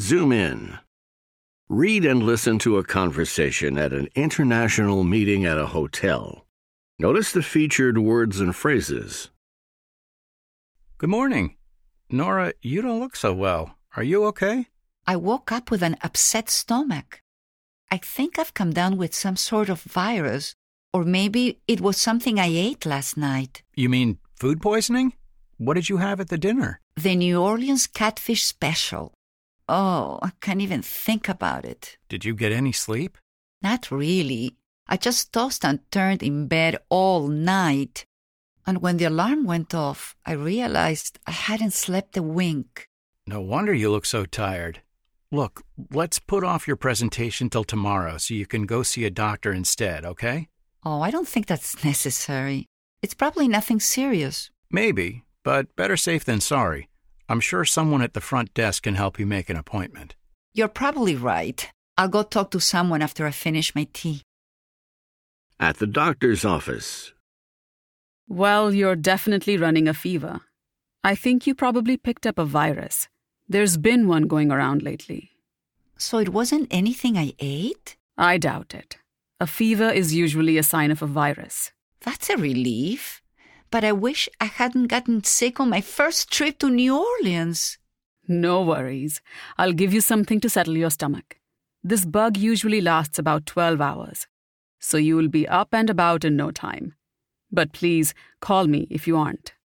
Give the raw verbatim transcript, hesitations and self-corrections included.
Zoom in. Read and listen to a conversation at an international meeting at a hotel. Notice the featured words and phrases. Good morning. Nora, you don't look so well. Are you okay? I woke up with an upset stomach. I think I've come down with some sort of virus, or maybe it was something I ate last night. You mean food poisoning? What did you have at the dinner? The New Orleans catfish special. Oh, I can't even think about it. Did you get any sleep? Not really. I just tossed and turned in bed all night. And when the alarm went off, I realized I hadn't slept a wink. No wonder you look so tired. Look, let's put off your presentation till tomorrow so you can go see a doctor instead, okay? Oh, I don't think that's necessary. It's probably nothing serious. Maybe, but better safe than sorry. I'm sure someone at the front desk can help you make an appointment. You're probably right. I'll go talk to someone after I finish my tea. At the doctor's office. Well, you're definitely running a fever. I think you probably picked up a virus. There's been one going around lately. So it wasn't anything I ate? I doubt it. A fever is usually a sign of a virus. That's a relief. But I wish I hadn't gotten sick on my first trip to New Orleans. No worries. I'll give you something to settle your stomach. This bug usually lasts about twelve hours, so you will be up and about in no time. But please, call me if you aren't.